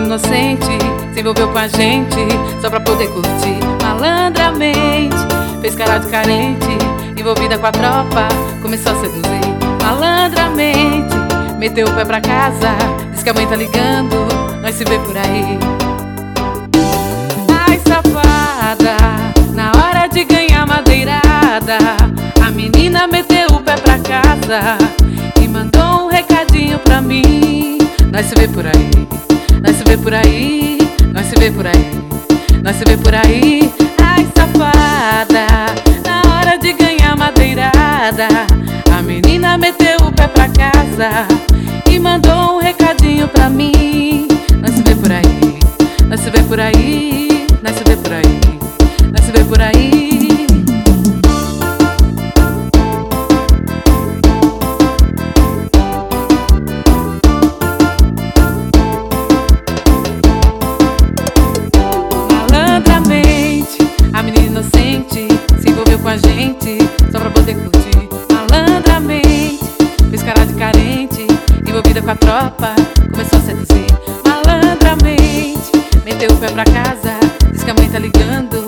inocente se envolveu com a gente só pra poder curtir malandramente. Fez cara de carente, envolvida com a tropa, começou a seduzir malandramente. Meteu o pé pra casa, diz que a mãe tá ligando, nós se vê por aí. Ai, safada, na hora de ganhar madeirada, a menina meteu o pé pra casa e mandou um recadinho pra mim. Nós se vê por aí, nós se vê por aí, nós se vê por aí, nós se vê por aí. Ai, safada, na hora de ganhar madeirada, a menina meteu o pé pra casa e mandou um recadinho pra mim. Nós se vê por aí, nós se vê por aí, nós se vê por aí, nós se vê por aí. A menina inocente se envolveu com a gente só pra poder curtir malandramente. Fez cara de carente, envolvida com a tropa, começou a seduzir malandramente. Meteu o pé pra casa, diz que a mãe tá ligando,